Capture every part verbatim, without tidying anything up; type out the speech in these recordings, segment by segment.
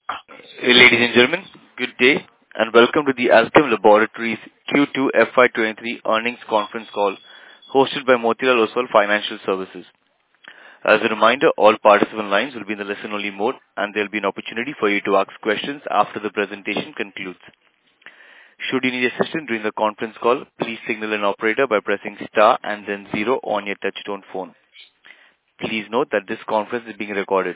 Ladies and gentlemen, good day, and welcome to the Alkem Laboratories Q two F Y twenty-three earnings conference call hosted by Motilal Oswal Financial Services. As a reminder, all participant lines will be in the listen-only mode, and there will be an opportunity for you to ask questions after the presentation concludes. Should you need assistance during the conference call, please signal an operator by pressing star and then zero on your touchtone phone. Please note that this conference is being recorded.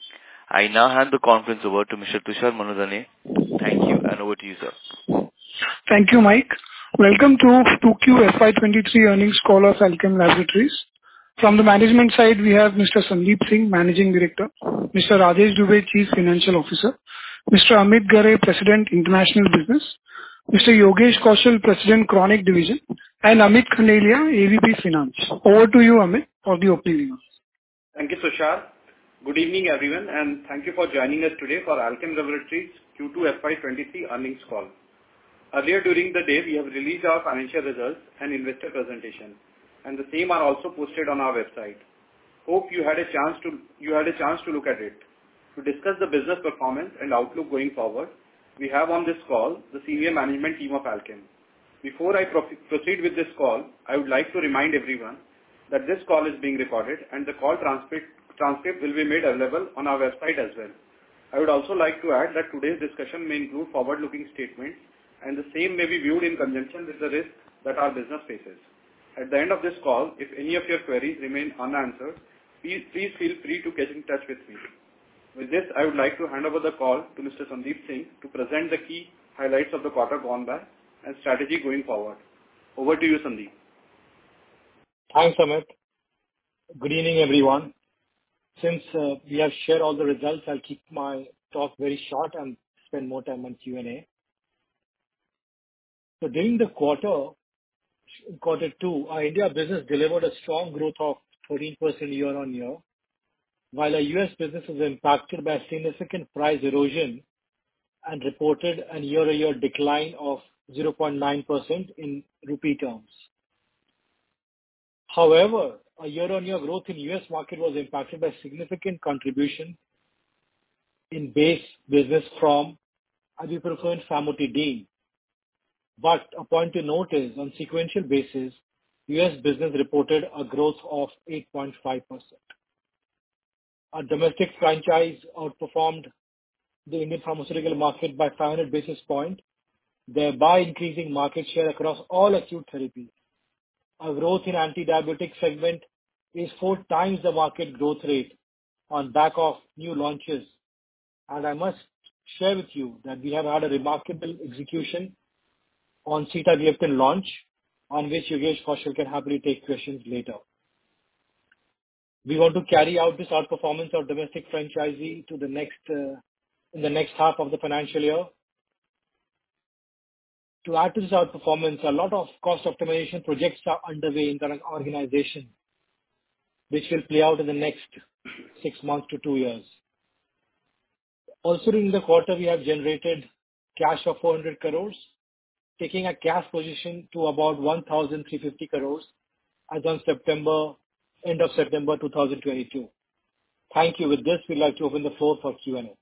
I now hand the conference over to Mister Tushar Manudhane. Thank you, and over to you, sir. Thank you, Mike. Welcome to two Q F Y twenty-three earnings call of Alkem Laboratories. From the management side, we have Mister Sandeep Singh, Managing Director, Mister Rajesh Dubey, Chief Financial Officer, Mister Amit Ghare, President, International Business, Mister Yogesh Kaushal, President, Chronic Division, and Amit Khandelia, A V P Finance. Over to you, Amit, for the opening remarks. Thank you, Tushar. Good evening, everyone, and thank you for joining us today for Alkem Laboratories Q two F Y twenty-three earnings call. Earlier during the day, we have released our financial results and investor presentation, and the same are also posted on our website. Hope you had a chance to you had a chance to look at it. To discuss the business performance and outlook going forward, we have on this call the senior management team of Alkem. Before I pro- proceed with this call, I would like to remind everyone that this call is being recorded and the call transcript transcript will be made available on our website as well. I would also like to add that today's discussion may include forward-looking statements, and the same may be viewed in conjunction with the risks that our business faces. At the end of this call, if any of your queries remain unanswered, please, please feel free to get in touch with me. With this, I would like to hand over the call to Mister Sandeep Singh to present the key highlights of the quarter gone by and strategy going forward. Over to you, Sandeep. Thanks, Amit. Good evening, everyone. Since uh, we have shared all the results, I'll keep my talk very short and spend more time on Q and A. So during the quarter, quarter two, our India business delivered a strong growth of thirteen percent year on year, while our U S business is impacted by significant price erosion and reported a year-on-year decline of zero point nine percent in rupee terms. However, a year-on-year growth in U S market was impacted by significant contribution in base business from ibuprofen famotidine. But a point to note is, on sequential basis, U S business reported a growth of eight point five percent. Our domestic franchise outperformed the Indian pharmaceutical market by five hundred basis points, thereby increasing market share across all acute therapies. Our growth in anti-diabetic segment is four times the market growth rate on back of new launches. And I must share with you that we have had a remarkable execution on sitagliptin launch, on which Yogesh Kaushal can happily take questions later. We want to carry out this outperformance of domestic franchisee to the next, uh, in the next half of the financial year. To add to this outperformance, a lot of cost optimization projects are underway in the organization, which will play out in the next six months to two years. Also, in the quarter, we have generated cash of four hundred crores, taking a cash position to about one thousand three hundred fifty crores as on September, end of September two thousand twenty-two. Thank you. With this, we'd like to open the floor for Q and A.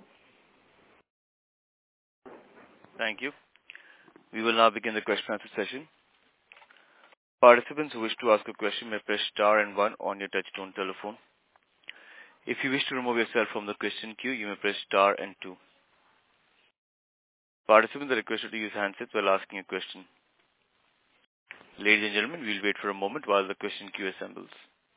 Thank you. We will now begin the question and answer session. Participants who wish to ask a question may press star and one on your touchtone telephone. If you wish to remove yourself from the question queue, you may press star and two. Participants are requested to use handsets while asking a question. Ladies and gentlemen, we will wait for a moment while the question queue assembles.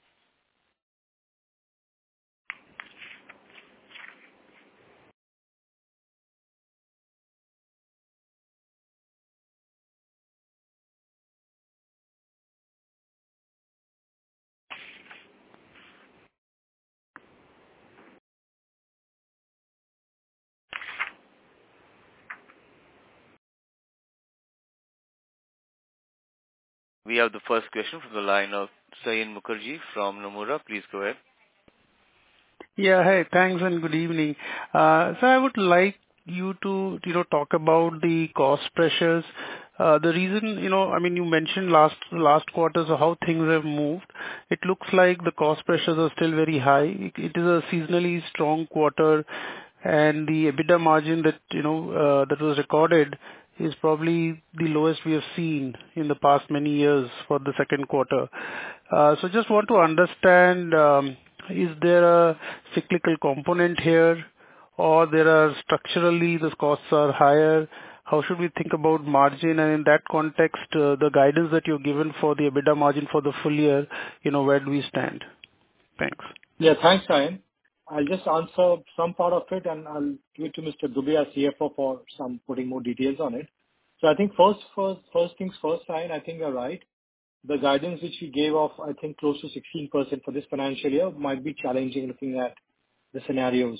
We have the first question from the line of Sayin Mukherjee from Nomura. Please go ahead. Yeah, hey, thanks and good evening. Uh, so I would like you to, you know, talk about the cost pressures. Uh, the reason, you know, I mean, you mentioned last last quarter, so how things have moved. It looks like the cost pressures are still very high. It, it is a seasonally strong quarter, and the EBITDA margin that, you know, uh, that was recorded is probably the lowest we have seen in the past many years for the second quarter. Uh, So just want to understand, um, is there a cyclical component here, or there are structurally, the costs are higher? How should we think about margin? And in that context, uh, the guidance that you've given for the EBITDA margin for the full year, you know, where do we stand? Thanks. Yeah, thanks, Ryan. I'll just answer some part of it, and I'll give it to Mister Dubey, our C F O, for some putting more details on it. So I think first, first, first things first, Ryan, I think you're right. The guidance which we gave of, I think, close to sixteen percent for this financial year might be challenging looking at the scenarios.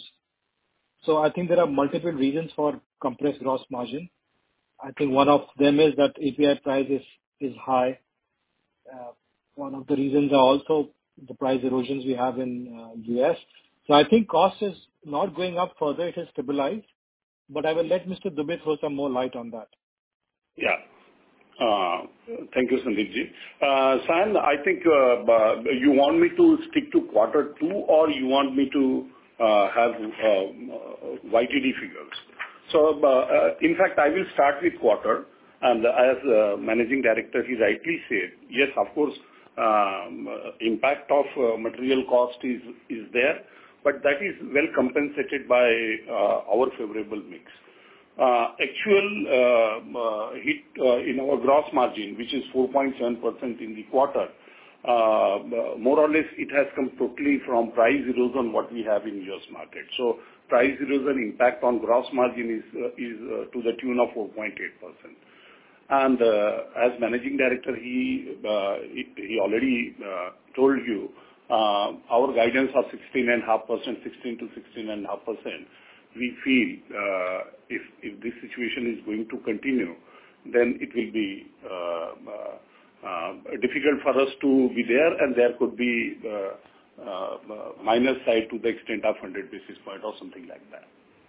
So I think there are multiple reasons for compressed gross margin. I think one of them is that A P I price is, is high. Uh, One of the reasons are also the price erosions we have in uh, U S. So I think cost is not going up further. It has stabilized, but I will let Mister Dubey throw some more light on that. Yeah. Uh, Thank you, Sandeepji. Uh, Sayan, I think uh, uh, you want me to stick to quarter two, or you want me to uh, have uh, Y T D figures? So, uh, uh, in fact, I will start with quarter, and as uh, Managing Director, he rightly said, yes, of course, um, uh, impact of uh, material cost is is there, but that is well compensated by uh, our favorable mix. Uh, Actual uh, uh, hit uh, in our gross margin, which is four point seven percent in the quarter, uh, more or less it has come totally from price erosion what we have in U S market. So price erosion impact on gross margin is uh, is uh, to the tune of four point eight percent. And uh, as Managing Director, he uh, he he already uh, told you uh, our guidance of sixteen point five percent, sixteen to sixteen point five percent. We feel uh, if if this situation is going to continue, then it will be uh, uh, uh, difficult for us to be there, and there could be uh, uh, minus side to the extent of one hundred basis point or something like that.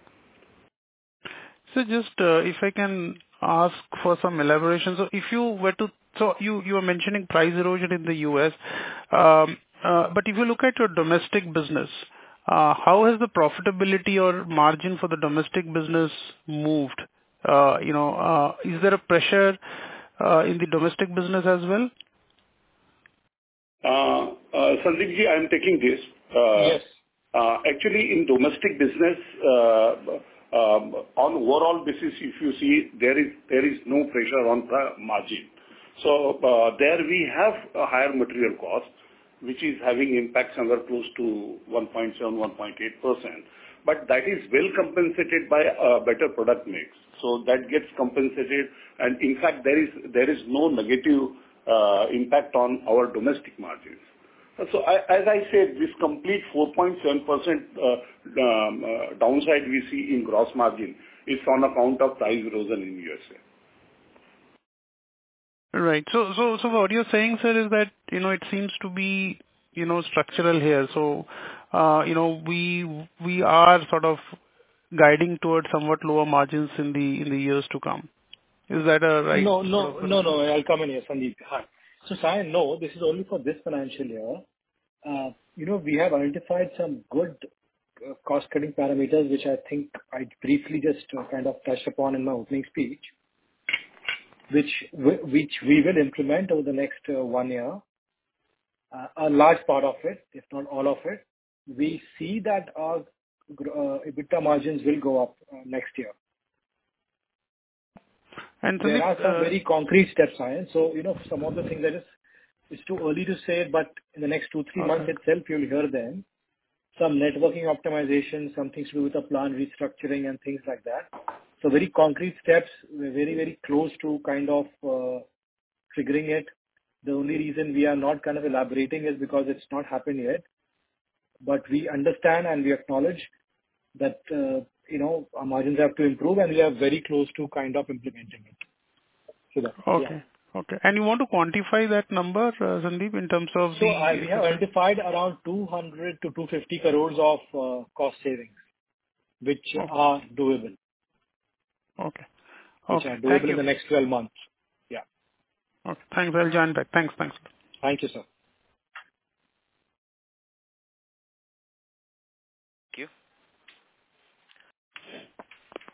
So just, uh, if I can ask for some elaboration. So if you were to... So you, you were mentioning price erosion in the U S, um, uh, but if you look at your domestic business, uh, how has the profitability or margin for the domestic business moved? Uh, You know, uh, is there a pressure uh, in the domestic business as well? Uh, uh, Sandeepji, I am taking this. Uh, Yes. uh, Actually, in domestic business, uh, um, on overall basis, if you see, there is there is no pressure on the margin. So, uh, there we have a higher material cost, which is having impact somewhere close to one point seven, one point eight percent. But that is well compensated by a better product mix. So that gets compensated, and in fact, there is there is no negative uh, impact on our domestic margins. So I, as I said, this complete four point seven percent uh, um, uh, downside we see in gross margin is on account of price erosion in U S A. Right. So, so, so what you're saying, sir, is that, you know, it seems to be, you know, structural here. So, uh, you know, we, we are sort of guiding towards somewhat lower margins in the, in the years to come. Is that a right? No, no, sort of no, no. I'll come in here, Sandeep. Hi. So, Sayan, no, this is only for this financial year. Uh, You know, we have identified some good uh, cost-cutting parameters, which I think I briefly just uh, kind of touched upon in my opening speech, which w- which we will implement over the next uh, one year. Uh, A large part of it, if not all of it. We see that our gr- uh, EBITDA margins will go up uh, next year. And There Sandeep, are some uh, very concrete steps, Ryan. So, you know, some of the things that is, it's too early to say, but in the next two, three months okay. itself, you'll hear them. Some networking optimization, some things to do with the plan restructuring and things like that. So very concrete steps. We're very, very close to kind of uh, triggering it. The only reason we are not kind of elaborating is because it's not happened yet. But we understand and we acknowledge that, uh, you know, our margins have to improve, and we are very close to kind of implementing it. So that, Okay. yeah. Okay. And you want to quantify that number, uh, Sandeep, in terms of So the... I- we have identified around two hundred to two hundred fifty crores of uh, cost savings, which Okay. are doable, Okay. which Okay. are Thank doable in you. the next twelve months. Yeah. Okay. Thanks. I'll join back. Thanks. Thanks. Thank you, sir. Thank you.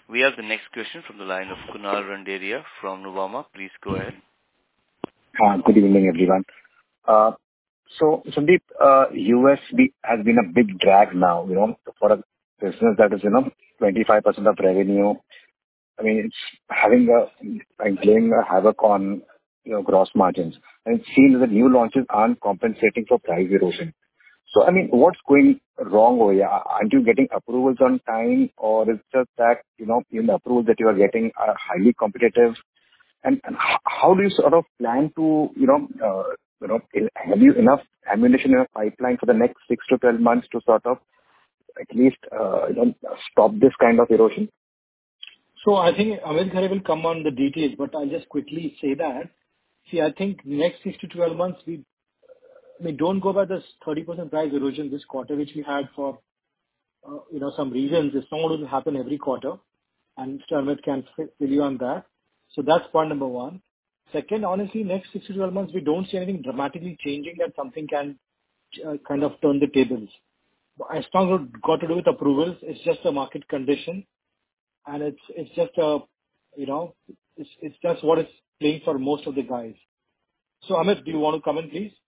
We have the next question from the line of Kunal Randeria from Nuvama. Please go ahead. Uh, good evening, everyone. Uh, so, Sandeep, uh, U S B has been a big drag now, you know, for a business that is, you know, twenty-five percent of revenue. I mean, it's having a, like, playing a havoc on, you know, gross margins. And it seems that new launches aren't compensating for price erosion. So, I mean, what's going wrong over here? Aren't you getting approvals on time, or is it just that, you know, even the approvals that you are getting are highly competitive? And, and how do you sort of plan to, you know, uh, you know, have you enough ammunition in a pipeline for the next six to twelve months to sort of at least, uh, you know, stop this kind of erosion? So I think Amit Ghare will come on the details, but I'll just quickly say that. See, I think next six to twelve months, we, we don't go by this thirty percent price erosion this quarter, which we had for, uh, you know, some reasons. It's not going to happen every quarter, and Mister Amit can fill you on that. So that's point number one. Second, honestly, next six to twelve months, we don't see anything dramatically changing that something can uh, kind of turn the tables. It's not got to do with approvals. It's just a market condition. And it's it's just a, you know, it's it's just what is playing for most of the guys. So Amit, do you want to come in, please?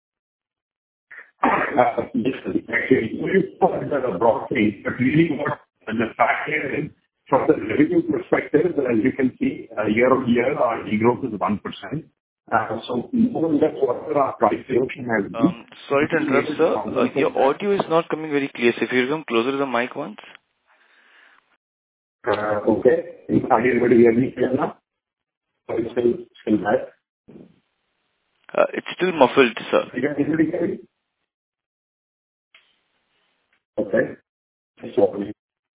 Uh, yes, actually, we put a broad thing, but really what the fact here is, from the revenue perspective, as you can see, uh, year on year, our degrowth is one percent. Uh, so more or less whatever our price erosion has been. Um, sorry to interrupt, sir. Uh, your audio is not coming very clear. So if you come closer to the mic once. Uh, okay. Are you able to hear me clear now? Or is it still, still bad? Uh, it's still muffled, sir. You can able to hear me? Okay. Sorry.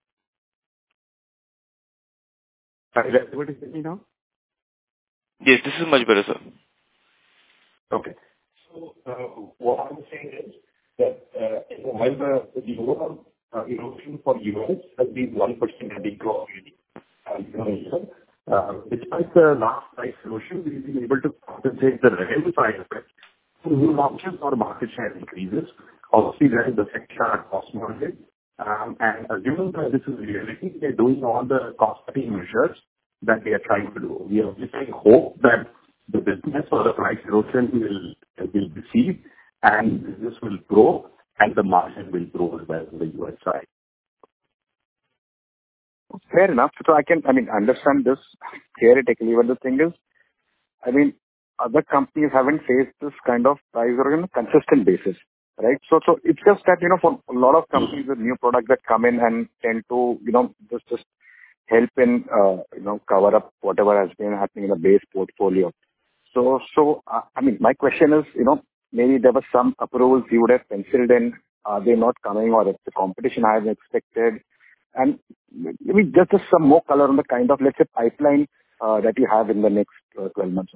Are you able to hear me now? Yes, this is much better, sir. Okay. So, uh, what I'm saying is that, uh, while the, the overall uh, erosion for U S has been one percent degrowth, uh, year-on-year, uh, despite the last price erosion, we've been able to compensate the revenue side effect through new launches or market share increases. Obviously, that is affecting our cost margin. Um, and assuming that this is reality, we are doing all the cost-cutting measures that we are trying to do. We obviously hope that the business or the price erosion will will recede and business will grow and the margin will grow as well on the U S side. Fair enough. So I can, I mean, understand this theoretically, but the thing is, I mean, other companies haven't faced this kind of price erosion on a consistent basis, right? So, so it's just that, you know, for a lot of companies with new products that come in and tend to, you know, just, just help in, uh, you know, cover up whatever has been happening in the base portfolio. So, so, uh, I mean, my question is, you know, maybe there were some approvals you would have penciled in. Are they not coming, or if the competition higher than expected? And maybe just, just some more color on the kind of, let's say, pipeline uh, that you have in the next uh, twelve months or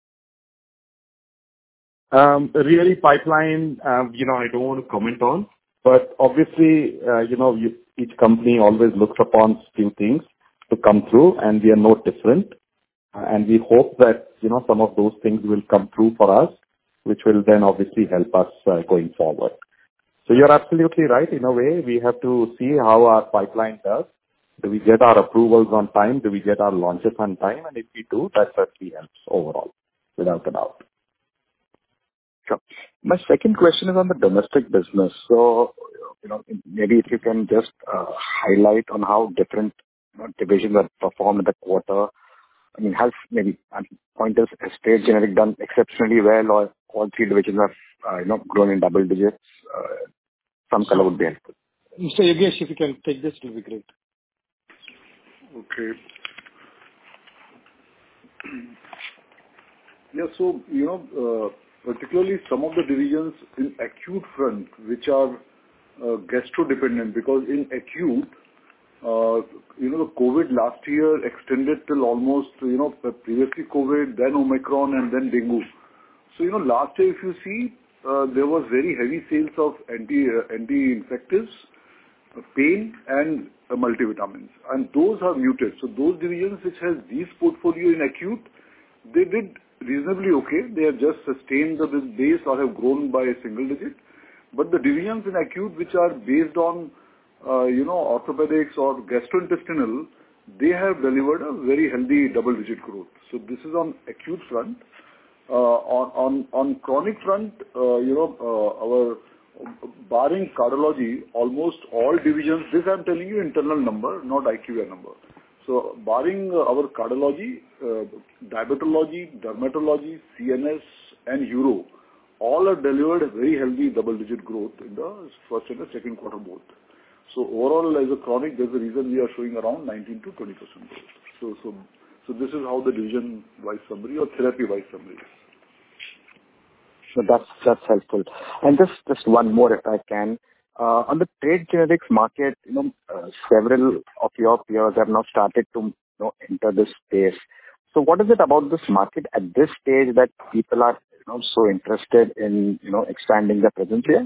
so. Um, really, pipeline, um, you know, I don't want to comment on, but obviously, uh, you know, you, each company always looks upon few things to come through, and we are no different. Uh, and we hope that, you know, some of those things will come through for us, which will then obviously help us uh, going forward. So you're absolutely right. In a way, we have to see how our pipeline does. Do we get our approvals on time? Do we get our launches on time? And if we do, that certainly helps overall, without a doubt. Sure. My second question is on the domestic business. So, you know, maybe if you can just uh, highlight on how different, you know, divisions have performed in the quarter. I mean, has maybe Pointers Estate Generic done exceptionally well, or all three divisions have, uh, you know, grown in double digits? Uh, some color would be helpful. Mister Yogesh, if you can take this, it will be great. Okay. Yeah, so, you know, uh, particularly some of the divisions in acute front, which are uh, gastro-dependent, because in acute, uh, you know, the COVID last year extended till almost, you know, previously COVID, then Omicron, and then dengue. So, you know, last year, if you see, uh, there was very heavy sales of anti, uh, anti-infectives, uh, pain, and uh, multivitamins. And those are muted. So those divisions which has these portfolio in acute, they did reasonably okay. They have just sustained the base or have grown by a single digit. But the divisions in acute which are based on, uh, you know, orthopedics or gastrointestinal, they have delivered a very healthy double-digit growth. So this is on acute front. Uh, on, on, on chronic front, uh, you know, uh, our barring cardiology, almost all divisions, this I'm telling you internal number, not I Q V R number. So barring uh, our cardiology, uh, diabetology, dermatology, C N S and Uro, all have delivered a very healthy double-digit growth in the first and the second quarter both. So overall, as a chronic, there's a reason we are showing around nineteen to twenty percent growth. So, so, so this is how the division-wise summary or therapy-wise summary is. So that's, that's helpful. And just, just one more, if I can. Uh, on the trade generics market, you know, uh, several of your peers have now started to, you know, enter this space. So what is it about this market at this stage that people are, you know, so interested in, you know, expanding their presence here?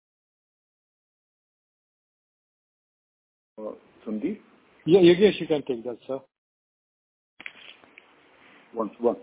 Uh, Sandeep? Yeah, Yogesh, you can take that, sir. Once, once.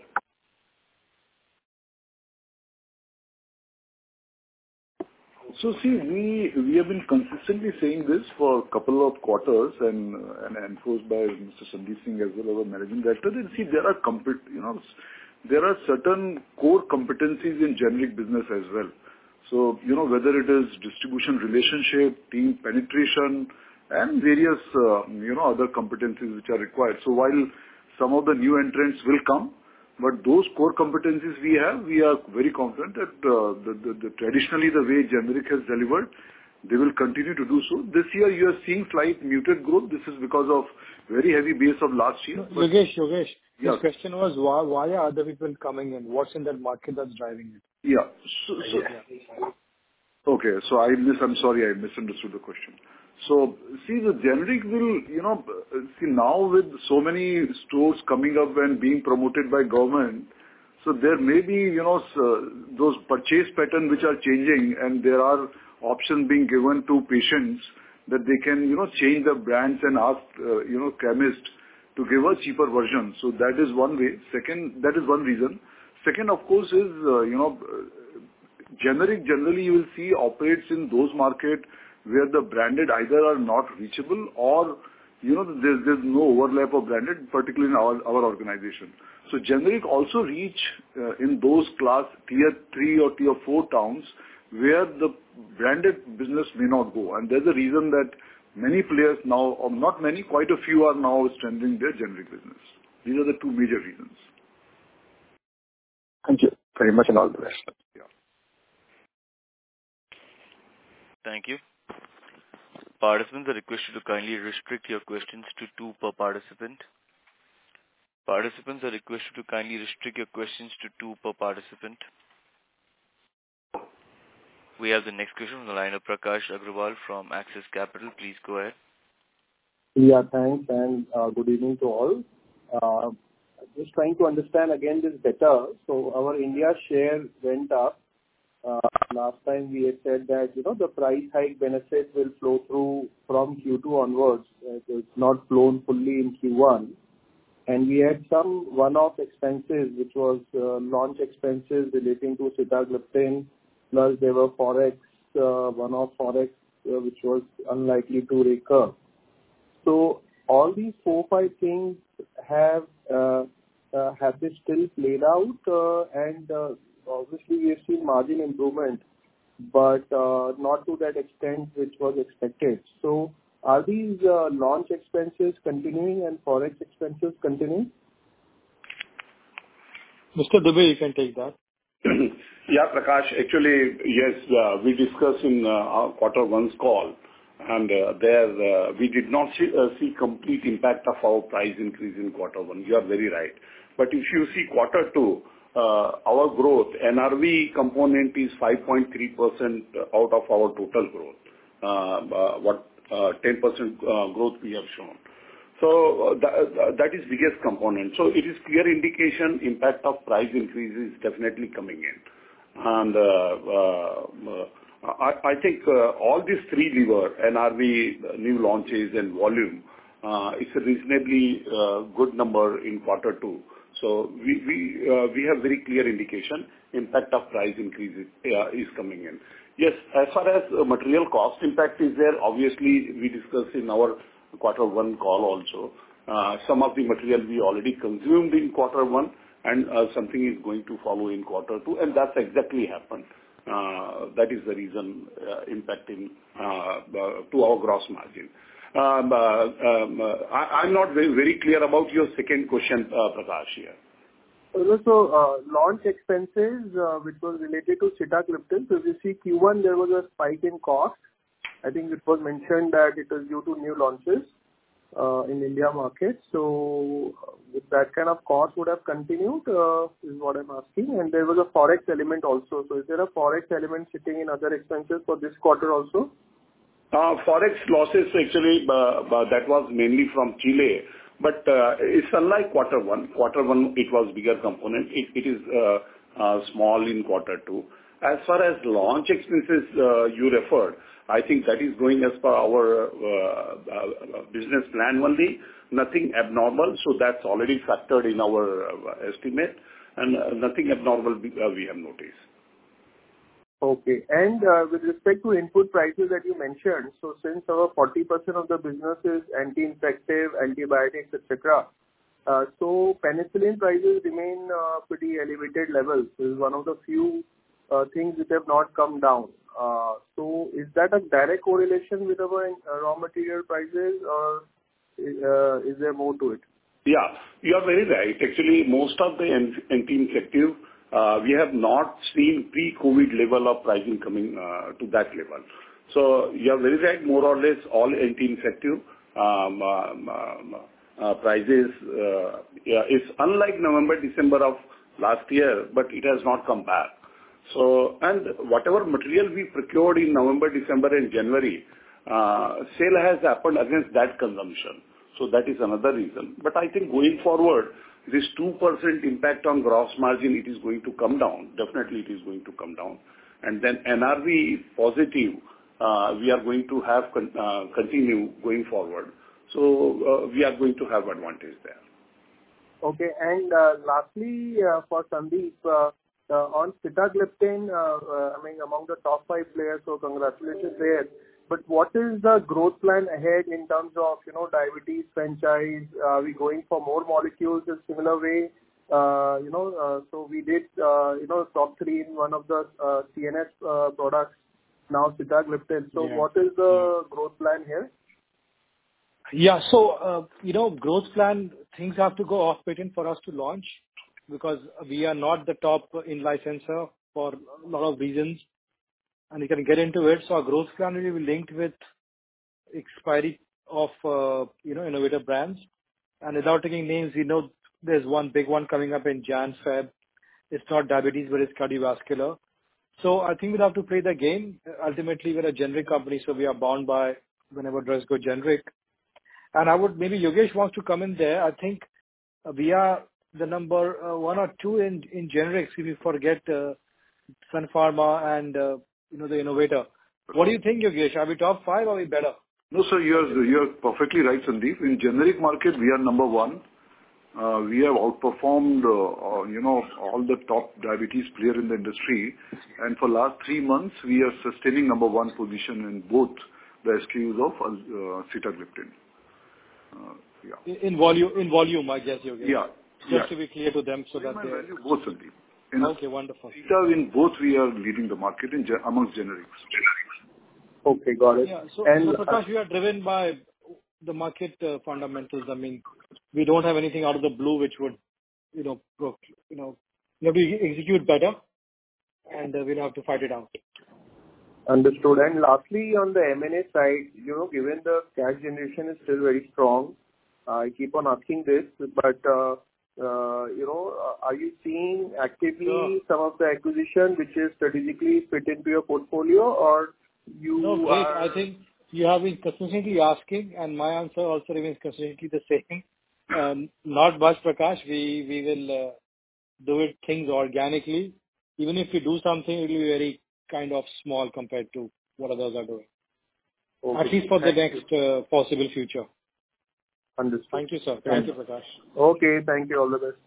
So see, we we have been consistently saying this for a couple of quarters and uh, and enforced by Mister Sandeep Singh as well, our managing director. Then see, there are compet, you know, there are certain core competencies in generic business as well. So you know, whether it is distribution relationship, team penetration, and various uh, you know other competencies which are required. So while some of the new entrants will come, but those core competencies we have, we are very confident that uh, the, the, the traditionally the way generic has delivered, they will continue to do so. This year you are seeing slight muted growth. This is because of very heavy base of last year. No, Yogesh, Yogesh, yeah. His question was why, why are other people coming in? What's in that market that's driving it? Yeah. So, so yeah. Okay. So I miss. I'm sorry, I misunderstood the question. So see, the generic will, you know, see now with so many stores coming up and being promoted by government, so there may be, you know, those purchase pattern which are changing, and there are options being given to patients that they can, you know, change the brands and ask, uh, you know, chemist to give a cheaper version. So that is one way. Second, that is one reason. Second, of course, is, uh, you know, generic generally you will see operates in those markets where the branded either are not reachable or, you know, there's, there's no overlap of branded, particularly in our, our organization. So generic also reach uh, in those class tier three or tier four towns where the branded business may not go. And there's a reason that many players now, or not many, quite a few are now strengthening their generic business. These are the two major reasons. Thank you very much and all the best. Yeah. Thank you. Participants are requested to kindly restrict your questions to two per participant. Participants are requested to kindly restrict your questions to two per participant. We have the next question from the line of Prakash Agrawal from Axis Capital. Please go ahead. Yeah, thanks, and uh, good evening to all. Uh, just trying to understand again this better. So our India share went up. Uh, last time we had said that, you know, the price hike benefit will flow through from Q two onwards. Uh, it's not flown fully in Q one. And we had some one-off expenses, which was uh, launch expenses relating to sitagliptin, plus there were forex, uh, one-off forex, uh, which was unlikely to recur. So all these four, five things have uh, uh, have they still played out? Uh, and uh, obviously we have seen margin improvement, but uh, not to that extent which was expected. So are these uh, launch expenses continuing and forex expenses continuing? Mister Dubey, you can take that. Yeah, Prakash, actually, yes, uh, we discussed in uh, our quarter one's call, and uh, there uh, we did not see, uh, see complete impact of our price increase in quarter one. You are very right. But if you see quarter two, uh, our growth, N R V component is five point three percent out of our total growth. Uh, uh, what uh, ten percent uh, growth we have shown. So uh, that, that is biggest component. So it is clear indication impact of price increase is definitely coming in. And uh, uh, I, I think uh, all these three lever, N R V, new launches and volume, uh, it's a reasonably uh, good number in quarter two. So we we uh, we have very clear indication impact of price increase is, uh, is coming in. Yes, as far as uh, material cost impact is there, obviously we discussed in our quarter one call also Uh, some of the material we already consumed in quarter one, and uh, something is going to follow in quarter two, and that's exactly happened. Uh, That is the reason uh, impacting uh, uh, to our gross margin. Um, uh, um, uh, I- I'm not very very clear about your second question, uh, Prakash, here. So, uh, launch expenses, uh, which was related to sitagliptin. So if you see Q one, there was a spike in cost. I think it was mentioned that it was due to new launches uh, in India market. So uh, that kind of cost would have continued, uh, is what I'm asking. And there was a Forex element also. So is there a Forex element sitting in other expenses for this quarter also? Uh, Forex losses actually, uh, uh, that was mainly from Chile, but uh, it's unlike quarter one. Quarter one, it was bigger component. It It is uh, uh, small in quarter two. As far as launch expenses uh, you referred, I think that is going as per our uh, uh, business plan only, nothing abnormal. So that's already factored in our uh, estimate, and uh, nothing abnormal we uh, we have noticed. Okay. And uh, with respect to input prices that you mentioned, so since our forty percent of the business is anti-infective, antibiotics, et cetera, uh, so penicillin prices remain uh, pretty elevated levels. This is one of the few uh, things which have not come down. Uh, So is that a direct correlation with our uh, raw material prices, or uh, is there more to it? Yeah, you are very right. Actually, most of the an- anti-infective, uh, we have not seen pre-COVID level of pricing coming uh, to that level. So you are very right, more or less all anti-infective um, um, um, uh, prices, uh, yeah, it's unlike November, December of last year, but it has not come back. So, and whatever material we procured in November, December and January, uh, sale has happened against that consumption. So that is another reason. But I think going forward, this two percent impact on gross margin, it is going to come down. Definitely it is going to come down. And then N R V positive, uh, we are going to have con- uh, continue going forward. So uh, we are going to have advantage there. Okay. And uh, lastly, uh, for Sandeep, uh, uh, on sitagliptin, uh, uh, I mean, among the top five players, so congratulations there. But what is the growth plan ahead in terms of, you know, diabetes franchise? Are we going for more molecules in similar way? Uh, You know, uh, so we did, uh, you know, top three in one of the uh, C N S uh, products, now sitagliptin. So Yeah. what is the growth plan here? Yeah. So, uh, you know, growth plan, things have to go off patent for us to launch because we are not the top in licensor for a lot of reasons, and we can get into it. So our growth plan will be linked with expiry of, uh, you know, innovator brands. And without taking names, we know there's one big one coming up in Jan, Feb. It's not diabetes, but it's cardiovascular. So I think we'll have to play the game. Ultimately, we're a generic company, so we are bound by whenever drugs go generic. And I would, maybe Yogesh wants to come in there. I think uh, we are the number uh, one or two in, in generics if you forget uh, Sun Pharma and, uh, you know, the innovator. What do you think, Yogesh? Are we top five or are we better? No, sir, you're you're perfectly right, Sandeep. In generic market, we are number one. Uh, We have outperformed, uh, uh, you know, all the top diabetes player in the industry. And for last three months, we are sustaining number one position in both the S K Us of uh, sitagliptin. Uh, Yeah. In, in volume, in volume, I guess, Yogesh. Yeah. Just Yeah. to be clear to them so that My they... value, both, Sandeep. In Okay, wonderful. Sita, in both, we are leading the market in ge- amongst generics. Okay, got it. Yeah. So, And, so Prakash, we are driven by the market uh, fundamentals. I mean, we don't have anything out of the blue which would, you know, pro- you know, we have to execute better, and uh, we'll have to fight it out. Understood. And lastly, on the M and A side, you know, given the cash generation is still very strong, I keep on asking this, but, uh uh you know, uh, are you seeing actively Sure. some of the acquisition which is strategically fit into your portfolio, or you No, great. are... I think you have been consistently asking, and my answer also remains consistently the same. Um, Not much, Prakash. We we will uh, do it things organically. Even if we do something, it will be very kind of small compared to what others are doing. Okay. At least for the Thank you. next uh, possible future. Understood. Thank you, sir. Thank Thank you, Prakash. Okay, thank you. All the best.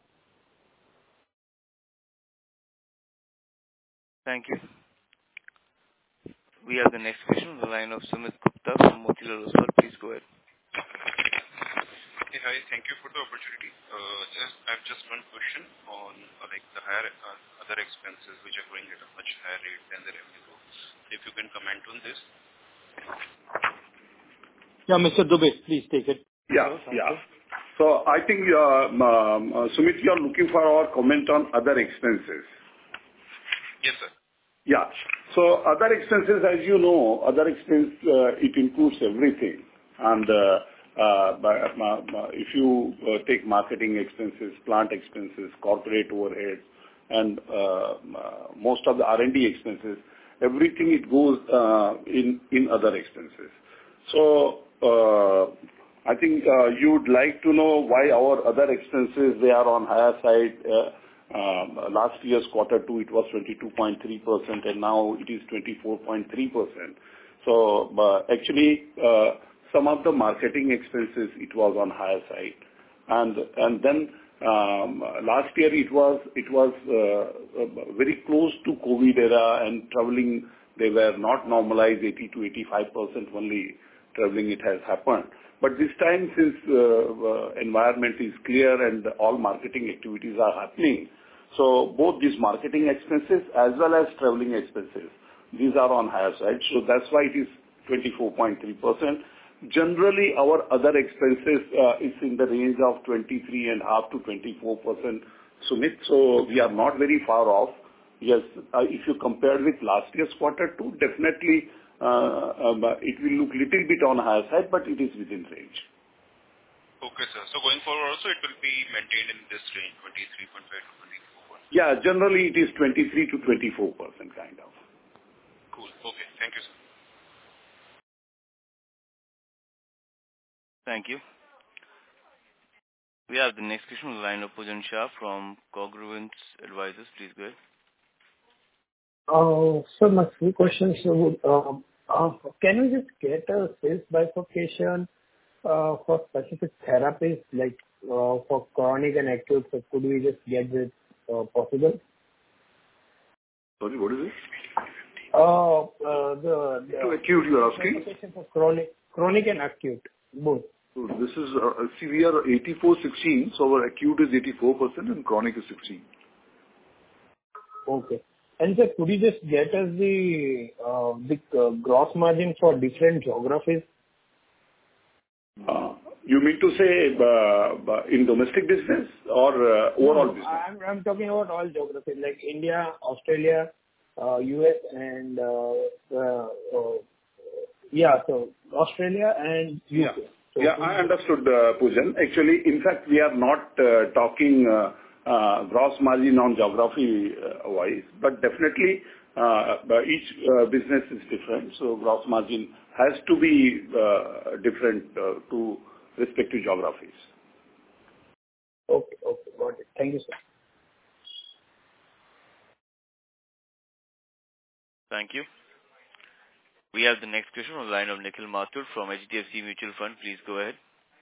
Thank you. We have the next question on the line of Sumit Gupta from Motilal Oswal. Please go ahead. hi. Thank you for the opportunity. Uh, just I have just one question on uh, like the higher uh, other expenses which are growing at a much higher rate than the revenue growth. If you can comment on this. Yeah, Mister Dubey, please take it. Yeah, yeah. So I think, uh, um, uh, Sumit, you are looking for our comment on other expenses. Yes, sir. Yeah. So other expenses, as you know, other expense, uh, it includes everything. And uh, uh, by, uh, uh, if you uh, take marketing expenses, plant expenses, corporate overheads, and uh, uh, most of the R and D expenses, everything it goes uh, in in other expenses. So uh, I think uh, you would like to know why our other expenses, they are on higher side. Uh, um, Last year's quarter two, it was twenty-two point three percent, and now it is twenty-four point three percent. So uh, actually, uh, some of the marketing expenses, it was on higher side. And and then um, last year it was it was uh, uh, very close to COVID era, and traveling, they were not normalized. eighty to eighty-five percent only traveling it has happened. But this time, since uh, uh, environment is clear and all marketing activities are happening, so both these marketing expenses as well as traveling expenses, these are on higher side. So that's why it is twenty-four point three percent. Generally, our other expenses uh, is in the range of twenty-three point five to twenty-four percent, Sumit. So we are not very far off. Yes, uh, if you compare with last year's quarter two, definitely uh, um, it will look little bit on higher side, but it is within range. Okay, sir. So going forward also, it will be maintained in this range, twenty-three point five to twenty-four percent. Yeah, generally it is twenty-three to twenty-four percent kind of. Cool. Okay. Thank you, sir. Thank you. We have the next question on the line of Pujan Shah from Congruence Advisors. Please go ahead. Uh, so my few questions would, uh, uh, can we just get a sales bifurcation uh, for specific therapies like uh, for chronic and acute? So could we just get this uh, possible? Sorry, what is it? Uh, uh, the, the To acute, you are asking? bifurcation for chronic, chronic and acute, both. So this is, uh, see, we are eighty-four sixteen, so our acute is eighty-four percent and chronic is sixteen. Okay. And sir, could you just get us the uh, the uh, gross margin for different geographies? Uh, You mean to say uh, in domestic business or uh, overall business? I'm I'm talking about all geographies like India, Australia, uh, U S, and uh, uh, uh, yeah, so Australia and U K. Yeah. So Yeah, I understood, uh, Pujan. Actually, in fact, we are not uh, talking uh, uh, gross margin on geography uh, wise, but definitely uh, each uh, business is different, so gross margin has to be uh, different uh, to respective geographies. Okay, okay, got it. Thank you, sir. Thank you. We have the next question on the line of Nikhil Mathur from H D F C Mutual Fund. Please go ahead.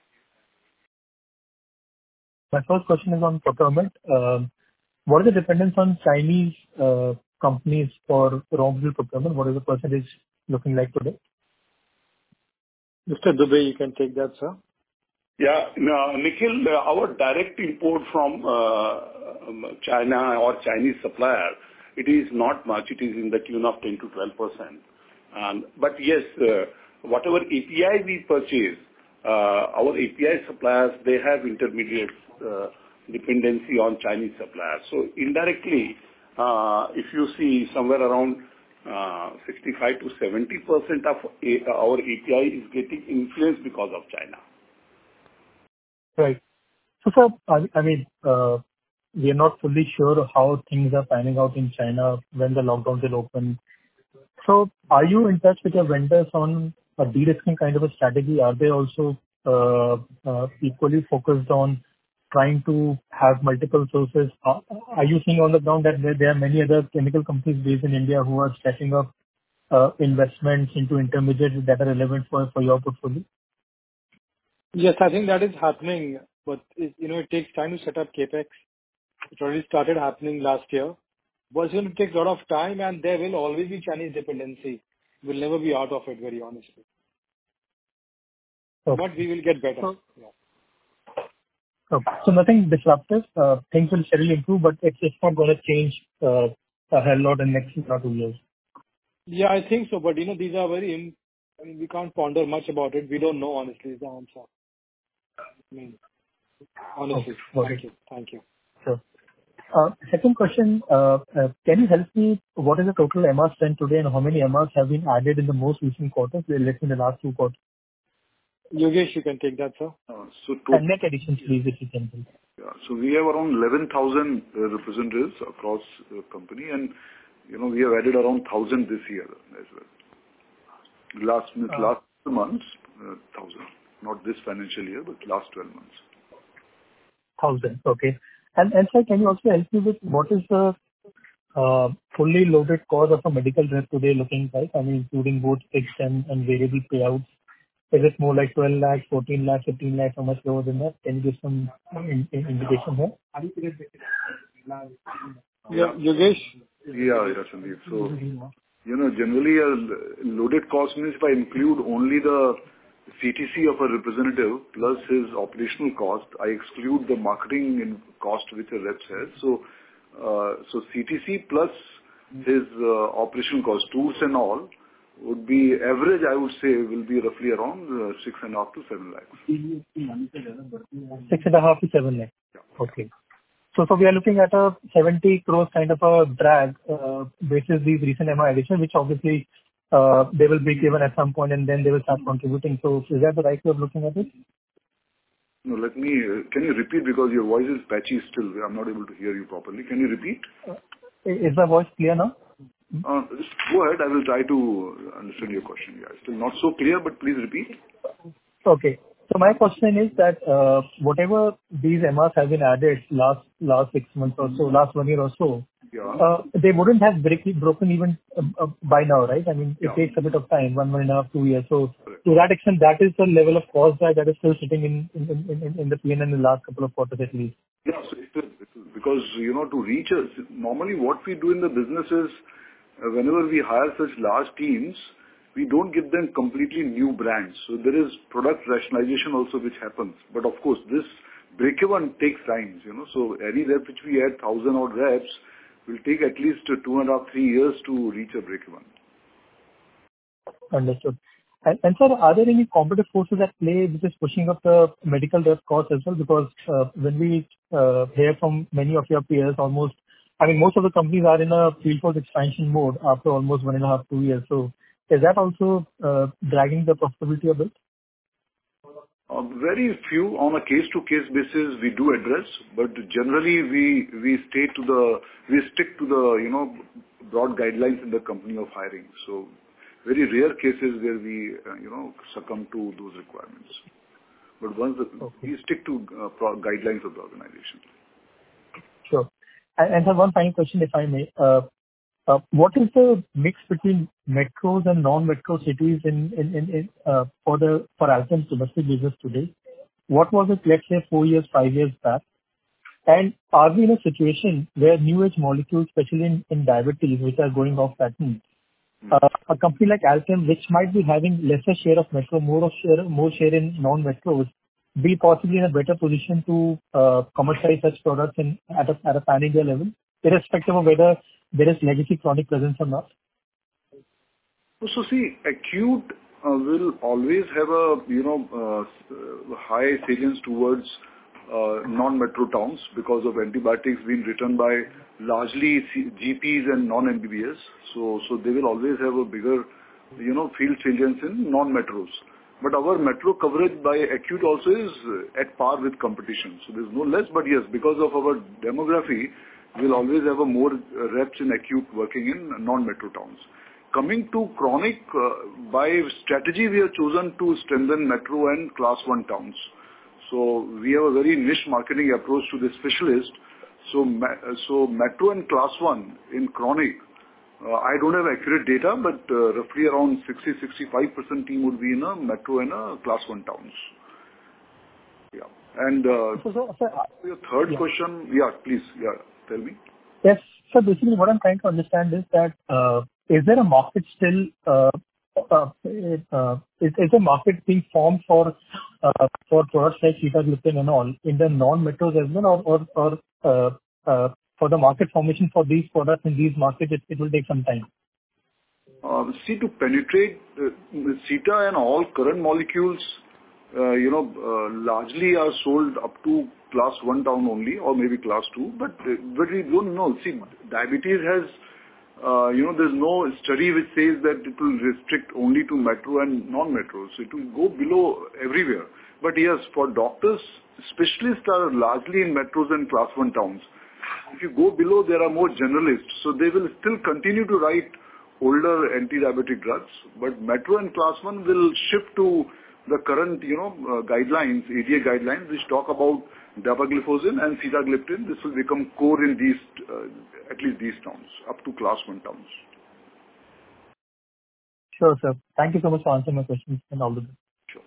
My first question is on procurement. Um, What is the dependence on Chinese uh, companies for raw material procurement? What is the percentage looking like today? Mister Dubey, you can take that, sir. Yeah. No, Nikhil, uh, our direct import from uh, um, China or Chinese supplier, it is not much. It is in the tune of ten to twelve percent. Um, But yes, uh, whatever A P I we purchase, uh, our A P I suppliers, they have intermediate uh, dependency on Chinese suppliers. So indirectly, uh, if you see somewhere around uh, sixty-five to seventy percent of a, our A P I is getting influenced because of China. Right. So, sir, I I mean, uh, we are not fully sure how things are panning out in China when the lockdowns will open. So are you in touch with your vendors on a de-risking kind of a strategy? Are they also uh, uh, equally focused on trying to have multiple sources? Are are you seeing on the ground that there there are many other chemical companies based in India who are setting up uh, investments into intermediates that are relevant for for your portfolio? Yes, I think that is happening, but it, you know, it takes time to set up CapEx. It already started happening last year. But it's going to take a lot of time, and there will always be Chinese dependency. We'll never be out of it, very honestly. Okay. But we will get better. So- Yeah. Okay. So nothing disruptive. Uh, things will steadily improve, but it's, it's not going to change uh, a hell lot in the next one or two years. Yeah, I think so. But, you know, these are very, im- I mean, we can't ponder much about it. We don't know, honestly, is the answer. I mean, honestly. Okay. Thank you. Thank you. Sure. Uh, Second question, uh, uh, can you help me, what is the total M R strength today and how many M Rs have been added in the most recent quarters, let's say in the last two quarters? Yogesh, you can take that, sir. Uh, So And net additions, please, if you can. Help. yeah, so we have around eleven thousand uh, representatives across the company, and, you know, we have added around one thousand this year as well. Last Uh, last months, uh, one thousand. Not this financial year, but last twelve months. one thousand. Okay. And and sir, can you also help me with what is the uh, fully loaded cost of a medical rep today looking like? I mean, including both fixed and and variable payouts. Is it more like twelve lakhs, fourteen lakhs, fifteen lakhs, how much lower than that? Can you give some in- in- indication here? Yeah, Yogesh? Yeah, yeah, Sandeep. So, you know, generally, a l- loaded cost means if I include only the C T C of a representative plus his operational cost, I exclude the marketing and cost which a rep has. So, uh, so C T C plus his uh, operational cost, tools and all, would be average, I would say, will be roughly around uh, six and a half to seven lakhs. Six and a half to seven lakhs. Okay. So so we are looking at a seventy crores kind of a drag uh, basis these recent M R additions, which obviously uh, they will be given at some point and then they will start contributing. So is that the right way of looking at it? No, let me, uh, can you repeat because your voice is patchy still. I'm not able to hear you properly. Can you repeat? Uh, Is my voice clear now? Uh, just go ahead. I will try to understand your question. Yeah, still not so clear, but please repeat. Okay. So my question is that uh, whatever these M Rs have been added last last six months or so, last one year or so, Yeah. uh, they wouldn't have break, broken even uh, uh, by now, right? I mean, it Yeah. takes a bit of time, one, one and a half, two years. So to that extent, that is the level of cost that that is still sitting in in in, in in the P and L in the last couple of quarters at least. Yeah. So it is, it is because, you know, to reach us, normally what we do in the business is, uh, whenever we hire such large teams, we don't give them completely new brands. So there is product rationalization also which happens. But of course, this break-even takes time, you know. So any rep which we add one thousand odd reps will take at least uh, two and a half, three years to reach a break-even. Understood. And and sir, are there any competitive forces at play which is pushing up the medical rep cost as well? Because uh, when we uh, hear from many of your peers, almost, I mean, most of the companies are in a field force expansion mode after almost one and a half, two years. So is that also uh, dragging the profitability a bit? Uh, Very few on a case-to-case basis we do address, but generally we we stay to the we stick to the, you know, broad guidelines in the company of hiring. So very rare cases where we, uh, you know, succumb to those requirements. But once the, Okay. we stick to uh, pro- guidelines of the organization. Sure. And and sir, one final question, if I may. Uh, uh, What is the mix between metros and non-metro cities in in in in, uh, for the for Alkem's domestic business today? What was it, let's say, four years, five years back? And are we in a situation where new age molecules, especially in in diabetes, which are going off patent, uh, a company like Alkem, which might be having lesser share of metro, more of share, more share in non-metros, be possibly in a better position to uh, commercialize such products in at a at a pan-India level, irrespective of whether there is legacy chronic presence or not? So see, acute uh, will always have a, you know, uh, s- high salience towards uh, non-metro towns because of antibiotics being written by largely C- G Ps and non-M B B S. So, so they will always have a bigger, you know, field salience in non-metros. But our metro coverage by acute also is uh, at par with competition. So there's no less, but yes, because of our demography, we'll always have a more uh, reps in acute working in non-metro towns. Coming to chronic, uh, by strategy, we have chosen to strengthen metro and class one towns. So we have a very niche marketing approach to the specialist. So, ma- so metro and class one in chronic, uh, I don't have accurate data, but uh, roughly around sixty to sixty-five percent team would be in a metro and a class one towns. Yeah. And uh, So, so, sir, your third yeah. question, yeah, please, yeah, tell me. Yes. So basically what I'm trying to understand is that, uh, is there a market still, uh, uh, uh, is, is a market being formed for uh, for products like sitagliptin and all in the non-metros as well, or or or uh, uh, for the market formation for these products in these markets, it it will take some time? Um, See, to penetrate uh, Sita and all current molecules, uh, you know, uh, largely are sold up to class one town only, or maybe class two, but uh, but we don't know. See, diabetes has, uh, you know, there's no study which says that it will restrict only to metro and non-metro, so it will go below everywhere. But yes, for doctors, specialists are largely in metros and class one towns. If you go below, there are more generalists, so they will still continue to write older anti-diabetic drugs, but metro and class one will shift to the current, you know, uh, guidelines, A D A guidelines, which talk about dapagliflozin and sitagliptin. This will become core in these, uh, at least these towns, up to class one towns. Sure, sir. Thank you so much for answering my questions, and all the best. Sure.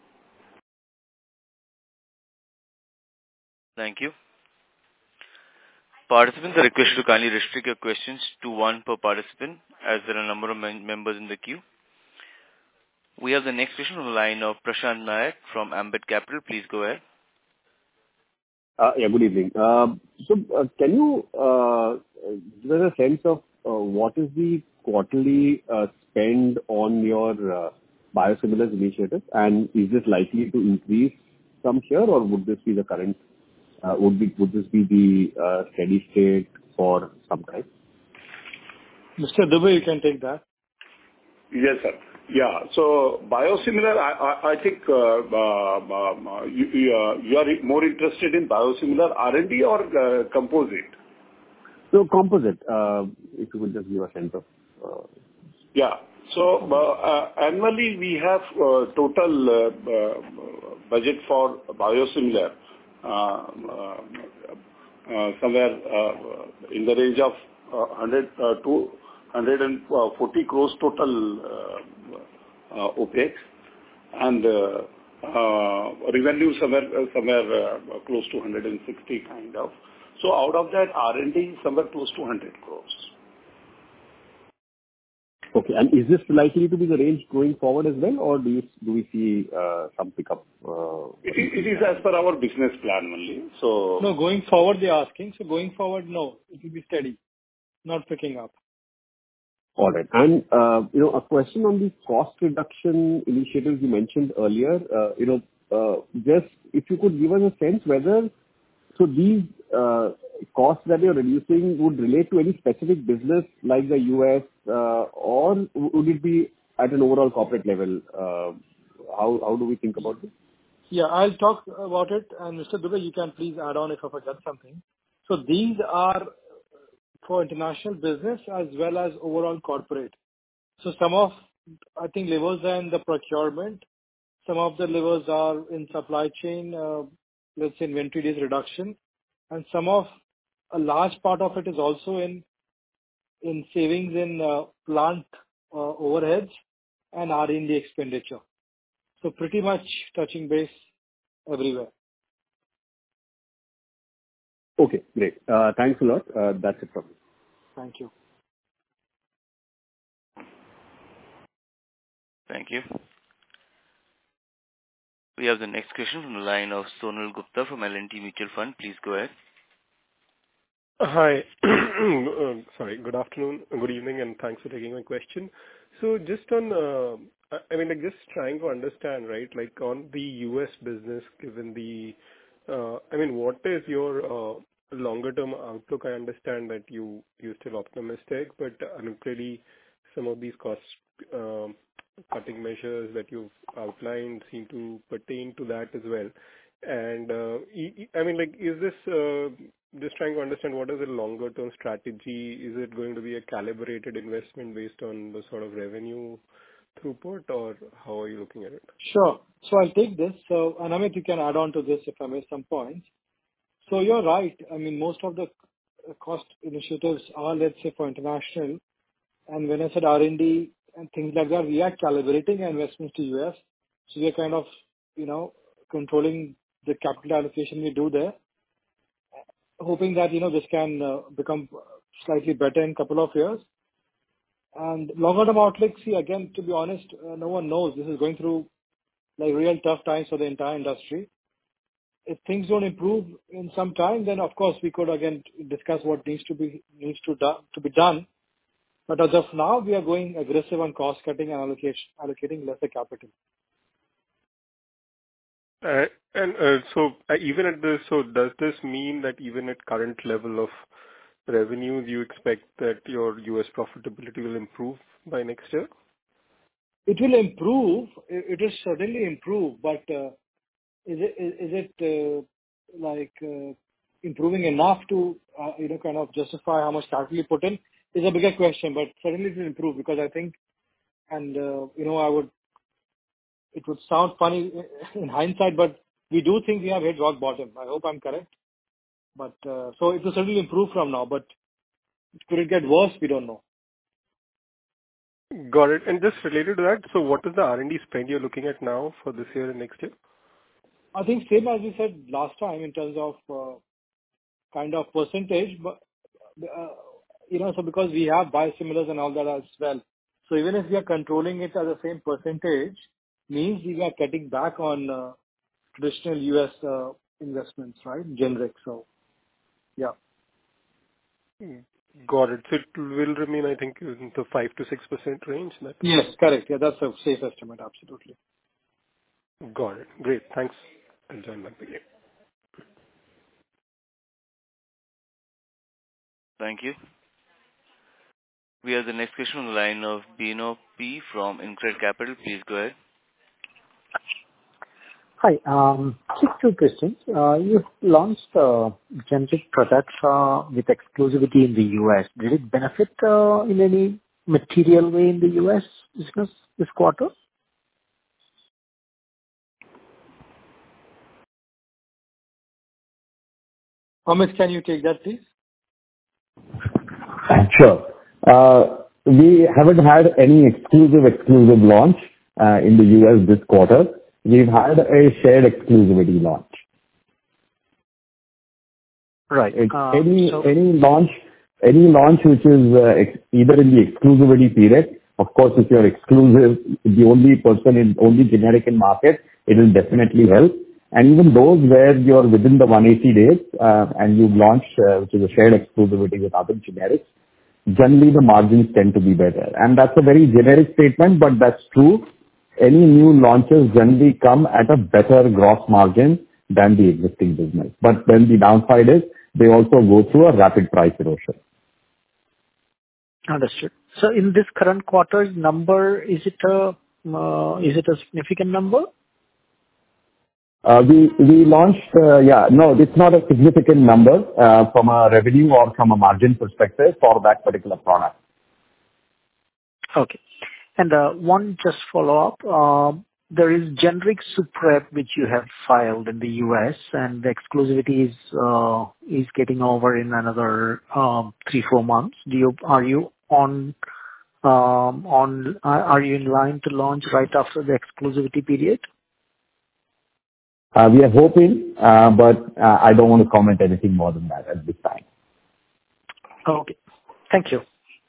Thank you. Participants are requested to kindly restrict your questions to one per participant, as there are a number of mem- members in the queue. We have the next question on the line of Prashant Nayak from Ambit Capital. Please go ahead. Uh, yeah, good evening. Uh, so, uh, can you uh, give us a sense of uh, what is the quarterly uh, spend on your uh, biosimilars initiative, and is this likely to increase from here, or would this be the current? Uh, would be would this be the uh, steady state for some time? Mister Dubey, you can take that. Yes, sir. Yeah. So biosimilar, I I I think uh, uh, you you uh, you are more interested in biosimilar R and D or uh, composite? So composite, uh, if you could just give a sense of. Uh, Yeah. So uh, uh, annually, we have uh, total uh, uh, budget for biosimilar uh, uh, uh, somewhere uh, in the range of uh, one hundred uh, to one hundred forty crores total uh, uh, OpEx, and uh, uh, revenue somewhere uh, somewhere uh, close to one hundred sixty kind of. So out of that, R and D somewhere close to one hundred crores. Okay. And is this likely to be the range going forward as well, or do you do we see uh, some pickup? Uh, it, is, it is as per our business plan only. So no, going forward they're asking. So going forward, no, it will be steady, not picking up. All right. And uh, you know, a question on the cost reduction initiatives you mentioned earlier. Uh, you know, uh, just if you could give us a sense whether so these uh, costs that you're reducing would relate to any specific business like the U S, uh, or would it be at an overall corporate level? Uh, how how do we think about this? Yeah, I'll talk about it, and Mister Dubey, you can please add on if I forgot something. So these are for international business as well as overall corporate. So some of, I think, levers are in the procurement. Some of the levers are in supply chain, uh, let's say inventory days reduction, and some of a large part of it is also in in savings in uh, plant uh, overheads and R and D expenditure. So pretty much touching base everywhere. Okay, great. Uh, thanks a lot. Uh, that's it from me. Thank you. Thank you. We have the next question from the line of Sonal Gupta from L and T Mutual Fund. Please go ahead. Hi. Sorry. Good afternoon, good evening, and thanks for taking my question. So just on, uh, I mean, like, just trying to understand, right, like on the U S business, given the, uh, I mean, what is your uh, longer-term outlook? I understand that you, you're still optimistic, but I mean, clearly some of these cost um, cutting measures that you've outlined seem to pertain to that as well. And, uh, I mean, like, is this, uh, just trying to understand what is the longer term strategy? Is it going to be a calibrated investment based on the sort of revenue throughput, or how are you looking at it? Sure. So I'll take this. So, and Amit, you can add on to this if I miss some points. So you're right. I mean, most of the cost initiatives are, let's say, for international. And when I said R and D and things like that, we are calibrating our investments to U S. So we are kind of, you know, controlling the capital allocation we do there, hoping that, you know, this can uh, become slightly better in a couple of years. And longer term outlook, see, again, to be honest, uh, no one knows. This is going through like real tough times for the entire industry. If things don't improve in some time, then of course we could again discuss what needs to be needs to do, to be done. But as of now, we are going aggressive on cost cutting and allocation, allocating lesser capital. Uh, and uh, so uh, even at this, so does this mean that even at current level of revenues, you expect that your U S profitability will improve by next year? It will improve. It, it will certainly improve, but uh, is it is, is it uh, like uh, improving enough to uh, you know kind of justify how much capital you put in is a bigger question. But certainly it will improve because I think, and uh, you know I would. It would sound funny in hindsight, but we do think we have hit rock bottom. I hope I'm correct. But uh, so it will certainly improve from now. But could it get worse? We don't know. Got it. And just related to that, so what is the R and D spend you're looking at now for this year and next year? I think same as we said last time in terms of uh, kind of percentage, but uh, you know, so because we have biosimilars and all that as well. So even if we are controlling it at the same percentage, means we are cutting back on uh, traditional U S uh, investments, right? Generic. So yeah. Got it. So it will remain, I think, in the five to six percent range? That... Yes, correct. Yeah, that's a safe estimate. Absolutely. Got it. Great. Thanks. I'll join back again. Thank you. We have the next question on the line of Bino P. from InCred Capital. Please go ahead. Hi. Um, just two questions. Uh, you launched uh, generic products uh, with exclusivity in the U S. Did it benefit uh, in any material way in the U S business this quarter? Amit, can you take that, please? Sure. Uh, we haven't had any exclusive exclusive launch uh, in the U S this quarter. We've had a shared exclusivity launch. Right. Uh, any so any launch any launch which is uh, ex- either in the exclusivity period. Of course, if you're exclusive, the only person in only generic in market, it will definitely help. And even those where you're within the one hundred eighty days uh, and you've launched, uh, which is a shared exclusivity with other generics, generally the margins tend to be better. And that's a very generic statement, but that's true. Any new launches generally come at a better gross margin than the existing business. But then the downside is they also go through a rapid price erosion. Understood. So in this current quarter number, is it a uh, is it a significant number? Uh, we we launched, uh, yeah, no, it's not a significant number uh, from a revenue or from a margin perspective for that particular product. Okay. And uh, one just follow-up. Uh, there is generic Suprep which you have filed in the U S and the exclusivity is uh, is getting over in another um, three four months. Do you are you on um, on are are you in line to launch right after the exclusivity period? Uh, we are hoping, uh, but uh, I don't want to comment anything more than that at this time. Okay. Thank you.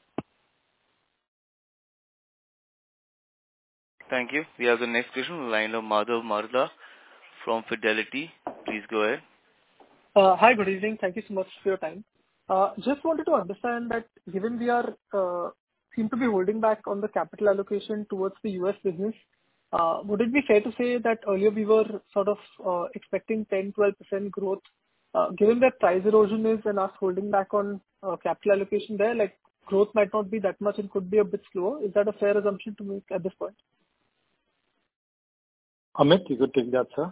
Thank you. We have the next question on the line of Madhav Marda from Fidelity. Please go ahead. Uh, hi, good evening. Thank you so much for your time. Uh, just wanted to understand that given we are uh, seem to be holding back on the capital allocation towards the U S business, uh, would it be fair to say that earlier we were sort of uh, expecting ten to twelve percent growth? Uh, given that price erosion is and us holding back on uh, capital allocation there, like growth might not be that much and could be a bit slower. Is that a fair assumption to make at this point? Amit, you could take that, sir.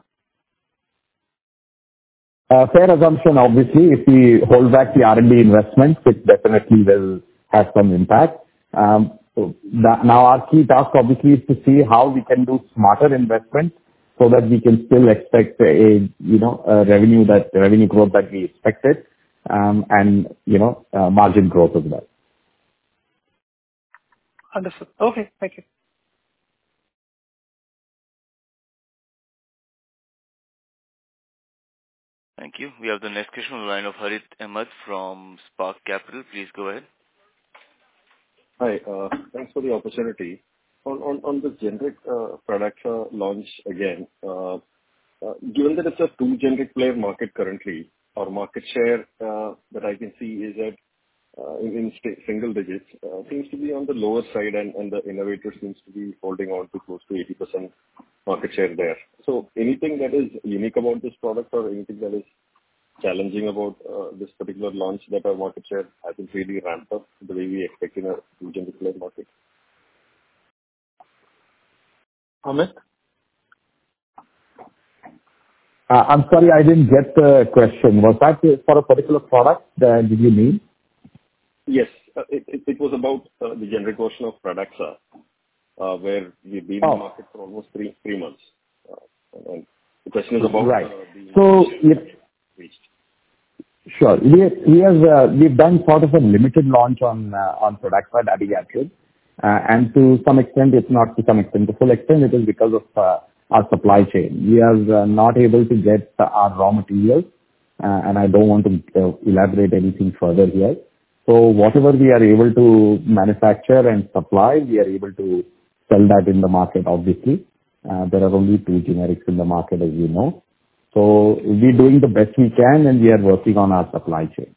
Uh, fair assumption, obviously. If we hold back the R and D investments, it definitely will have some impact. Um, so that, now our key task obviously is to see how we can do smarter investments so that we can still expect a, you know, a revenue that revenue growth that we expected, um, and, you know, uh, margin growth as well. Understood. Okay, thank you. Thank you. We have the next question on the line of Harith Ahmed from Spark Capital. Please go ahead. Hi. Uh, thanks for the opportunity. on on on the generic uh, Pradaxa launch again, uh, uh, given that it's a two generic player market currently, our market share uh, that I can see is at uh, in in st- single digits, uh, seems to be on the lower side, and and the innovator seems to be holding on to close to eighty percent market share there. So anything that is unique about this product or anything that is challenging about uh, this particular launch that our market share hasn't really ramped up the way we expect in a two generic player market? Amit? Uh, I'm sorry, I didn't get the question. Was that for a particular product that did you mean? Yes. uh, It it it was about uh, the generic version of Pradaxa, uh, where we've been in Oh. the market for almost three three months. Uh, And and the question is about Right. uh, the So, initial yep, reached. sure. We we have uh, we've done sort of a limited launch on uh, on Pradaxa dabigatran, uh, and to some extent, it's not to some extent, to full extent, it is because of uh, our supply chain. We are uh, not able to get uh, our raw materials, uh, and I don't want to uh, elaborate anything further here. So whatever we are able to manufacture and supply, we are able to sell that in the market, obviously. Uh, There are only two generics in the market, as you know. So we're doing the best we can, and we are working on our supply chain.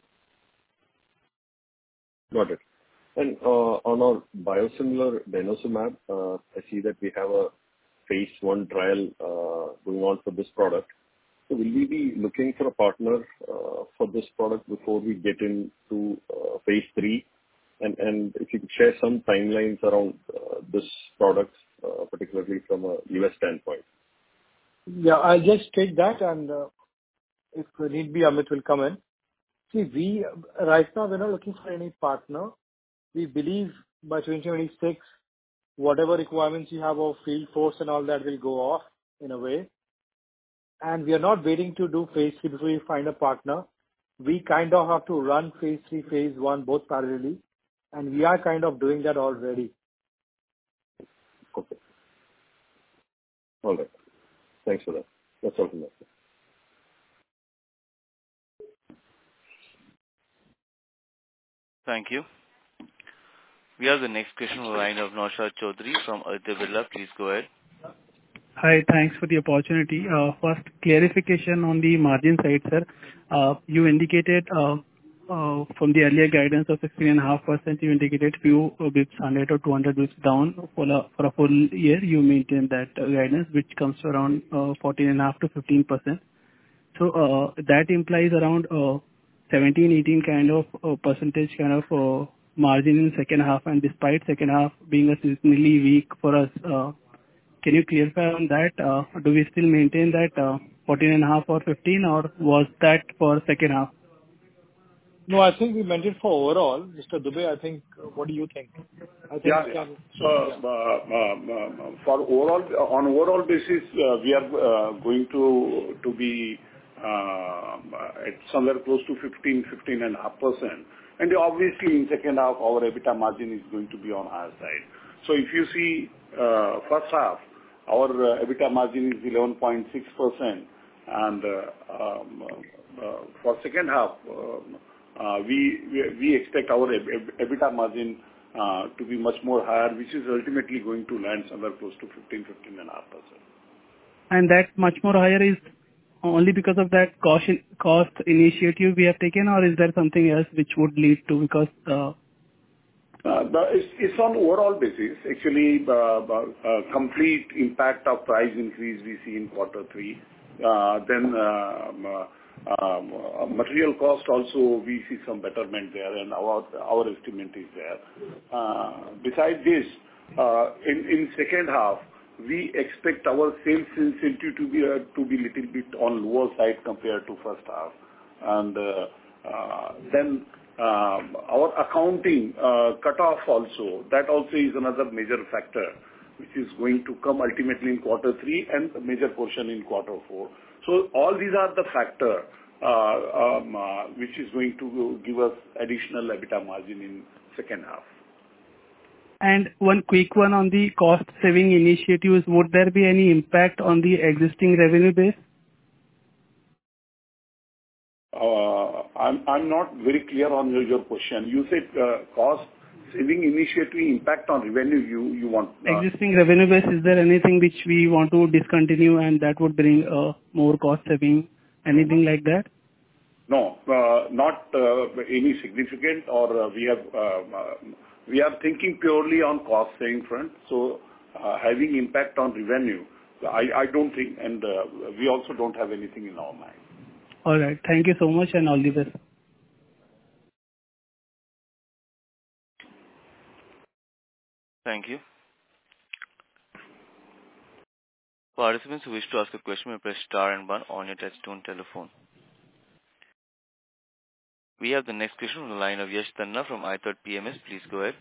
Got it. And uh, on our biosimilar denosumab, uh, I see that we have a phase one trial uh, going on for this product. So will we be looking for a partner uh, for this product before we get into uh, phase three? And and if you could share some timelines around uh, this product, uh, particularly from a U S standpoint. Yeah, I'll just take that, and uh, if need be, Amit will come in. See, we right now, we're not looking for any partner. We believe by twenty twenty-six, whatever requirements you have of field force and all that will go off in a way. And we are not waiting to do phase three before we find a partner. We kind of have to run phase three, phase one, both parallelly, and we are kind of doing that already. Okay. All right. Thanks for that. That's all from my side. Thank you. We have the next question on the line of Naushad Chaudhary from Aditya Birla. Please go ahead. Hi, thanks for the opportunity. Uh, First, clarification on the margin side, sir. Uh, You indicated uh, uh, from the earlier guidance of sixteen point five percent, you indicated few bits, one hundred or two hundred bits down for a for a full year. You maintain that uh, guidance, which comes to around uh, fourteen point five to fifteen percent. So uh, that implies around uh, seventeen, eighteen kind of uh, percentage kind of uh, margin in second half, and despite second half being a seasonally weak for us, uh, can you clarify on that? Uh, Do we still maintain that uh, fourteen and a half or fifteen, or was that for second half? No, I think we meant it for overall. Mister Dubey, I think, uh, what do you think? I think Yeah. we yeah. can- So, uh, uh, uh, for overall, on overall basis, uh, we are uh, going to to be uh, at somewhere close to fifteen, fifteen and a half percent. And obviously, in second half, our EBITDA margin is going to be on higher side. So if you see, uh, first half, our uh, EBITDA margin is eleven point six percent, and uh, um, uh, for second half, um, uh, we we we expect our E- E- EBITDA margin uh, to be much more higher, which is ultimately going to land somewhere close to fifteen, fifteen and a half percent. And that much more higher is only because of that cost cost initiative we have taken, or is there something else which would lead to? Because uh, Uh, the- It's it's on overall basis. Actually, uh, uh, complete impact of price increase we see in quarter three. Uh, Then, um, uh, um, uh, material cost also, we see some betterment there, and our our estimate is there. Uh, Besides this, uh, in in second half, we expect our sales incentive to be uh, to be little bit on lower side compared to first half. And uh, uh, then um, our accounting uh, cutoff also, that also is another major factor, which is going to come ultimately in quarter three and a major portion in quarter four. So all these are the factor uh, um, uh, which is going to give us additional EBITDA margin in second half. and one quick one on the cost saving initiatives, would there be any impact on the existing revenue base? Uh, I'm I'm not very clear on your your question. You said uh, cost saving initiative impact on revenue you you want? Uh, Existing revenue base, is there anything which we want to discontinue and that would bring uh, more cost saving? Anything like that? No, uh, not uh, any significant or uh, we have uh, uh, we are thinking purely on cost saving front. So uh, having impact on revenue, I I don't think, and uh, we also don't have anything in our mind. All right. Thank you so much and all the best. Thank you. Participants who wish to ask a question may press star and one on your touchtone telephone. We have the next question on the line of Yash Tanna from iThought P M S. Please go ahead.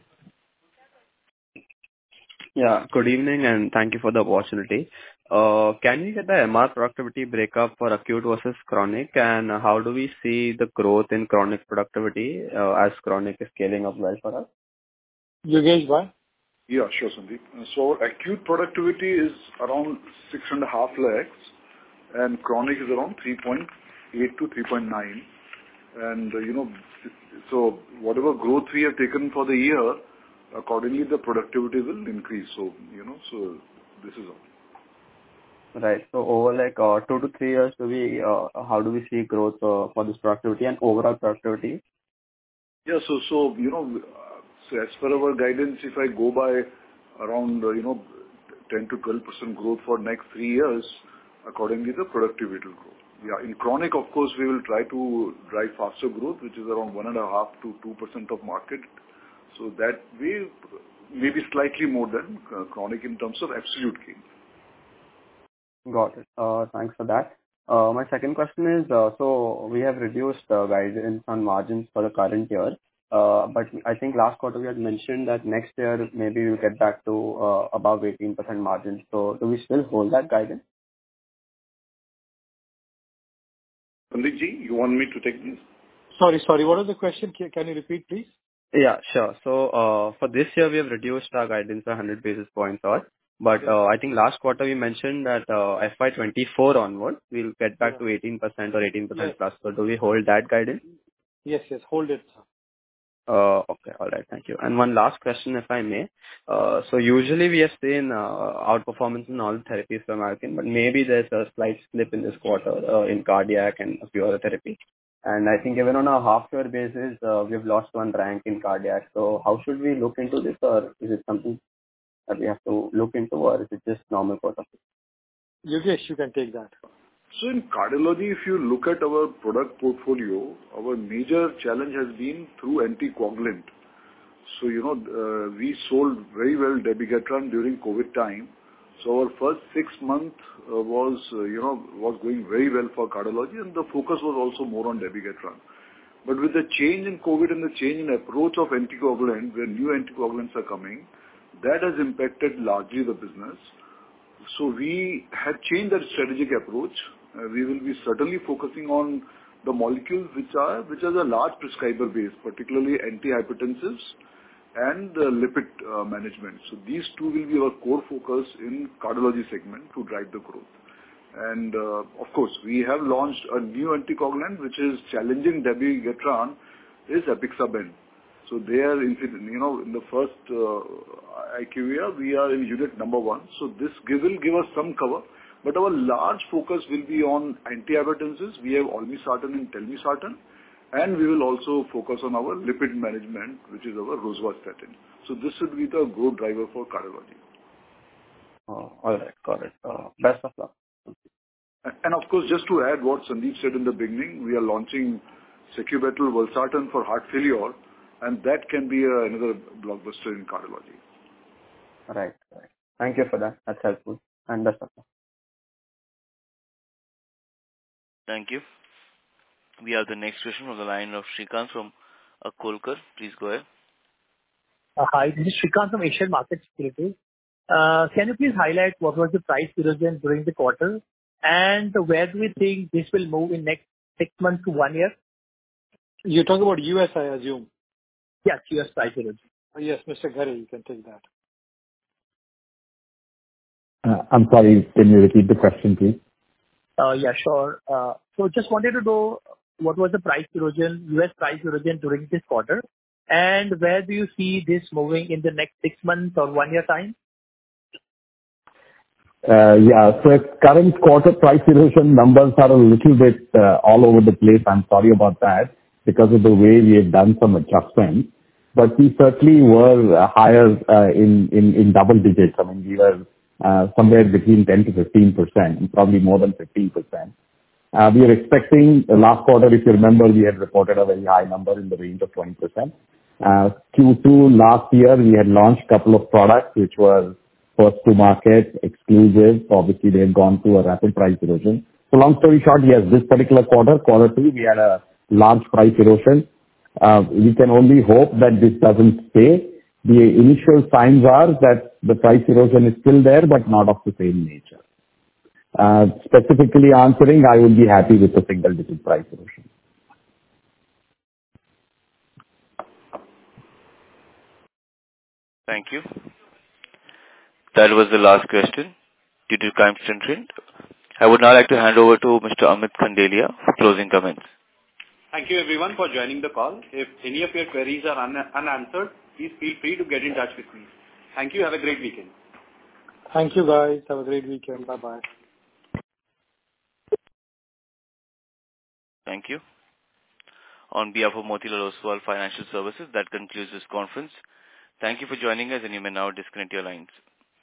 Yeah, good evening and thank you for the opportunity. Uh, Can we get the M R productivity breakup for acute versus chronic, and how do we see the growth in chronic productivity uh, as chronic is scaling up well for us? Yogesh, why? Yeah, sure, Sandeep. So acute productivity is around six and a half lakhs, and chronic is around three point eight to three point nine. And uh, you know, so whatever growth we have taken for the year, accordingly the productivity will increase. So you know, so this is all. Right. So over like uh, two to three years, do we uh, how do we see growth uh, for this productivity and overall productivity? Yeah. So so you know, uh, so as per our guidance, if I go by around uh, you know ten to twelve percent growth for next three years, accordingly the productivity will grow. Yeah, in chronic, of course, we will try to drive faster growth, which is around one and a half to two percent of market. So that way, maybe slightly more than uh, chronic in terms of absolute gain. Got it. Uh, Thanks for that. Uh, My second question is, uh, so we have reduced uh, guidance on margins for the current year, uh, but I think last quarter we had mentioned that next year maybe we'll get back to uh, above eighteen percent margins. So do we still hold that guidance? Sandeep ji, you want me to take this? Sorry, sorry. What was the question? Can can you repeat, please? Yeah, sure. So, uh, for this year, we have reduced our guidance by one hundred basis points odd. But, uh, I think last quarter we mentioned that, uh, F Y twenty-four onward, we'll get back to eighteen percent or eighteen percent Yes. plus. So do we hold that guidance? Yes, yes. Hold it, sir. Uh, Okay. All right. Thank you. And one last question, if I may. Uh, So usually we have seen uh, outperformance in all therapies from Alkem, but maybe there's a slight slip in this quarter uh, in cardiac and a few other therapies. And I think even on a half-year basis, uh, we've lost one rank in cardiac. So how should we look into this, or is it something that we have to look into, or is it just normal course of it? Yogesh, you can take that. So in cardiology, if you look at our product portfolio, our major challenge has been through anticoagulant. So, you know, uh, we sold very well Dabigatran during COVID time. So our first six months uh, was, uh, you know, was going very well for cardiology, and the focus was also more on Dabigatran. But with the change in COVID and the change in approach of anticoagulant, where new anticoagulants are coming, that has impacted largely the business. So we have changed that strategic approach. Uh, we will be certainly focusing on the molecules which are which are the large prescriber base, particularly antihypertensives and uh, lipid uh, management. So these two will be our core focus in cardiology segment to drive the growth. And uh, of course, we have launched a new anticoagulant which is challenging Dabigatran, is Apixaben. So there, in, you know, in the first uh, IQVIA, we are in unit number one. So this give, will give us some cover. But our large focus will be on antihypertensives. We have Olmesartan and Telmisartan. And we will also focus on our lipid management, which is our Rosuvastatin. So this should be the growth driver for cardiology. Oh, all right. Got it. Uh, Best of luck. And and of course, just to add what Sandeep said in the beginning, we are launching Secubetril Valsartan for heart failure, and that can be uh, another blockbuster in cardiology. Right. Right. Thank you for that. That's helpful. And best of luck. Thank you. We have the next question from the line of Shrikant from Akolkar. Please go ahead. Uh, Hi, this is Shrikant from Asian Market Securities. Uh, Can you please highlight what was the price erosion during the quarter, and where do we think this will move in next six months to one year? You're talking about U S, I assume. Yes, U S price erosion. Uh, Yes, Mister Ghare, you can take that. Uh, I'm sorry, can you repeat the question, please? Uh, Yeah, sure. Uh, So just wanted to know what was the price erosion, U S price erosion during this quarter, And where do you see this moving in the next six months or one year time? Uh, yeah, so at current quarter price erosion numbers are a little bit uh, all over the place. I'm sorry about that because of the way we have done some adjustments. But we certainly were uh, higher uh, in, in, in double digits. I mean, we were uh, somewhere between ten to fifteen percent, probably more than fifteen percent. Uh, we are expecting uh, last quarter, if you remember, we had reported a very high number in the range of twenty percent. Uh, Q two last year, we had launched a couple of products which were first to market, exclusive. Obviously, they had gone through a rapid price erosion. So long story short, yes, this particular quarter, quarter two, we had a large price erosion. Uh, we can only hope that this doesn't stay. The initial signs are that the price erosion is still there, but not of the same nature. Uh, specifically answering, I would be happy with the single digit price erosion. Thank you. That was the last question due to time constraint. I would now like to hand over to Mister Amit Khandelia for closing comments. Thank you everyone for joining the call. If any of your queries are un- unanswered, please feel free to get in touch with me. Thank you. Have a great weekend. Thank you, guys. Have a great weekend. Bye-bye. Thank you. On behalf of Motilal Oswal Financial Services, that concludes this conference. Thank you for joining us, and you may now disconnect your lines.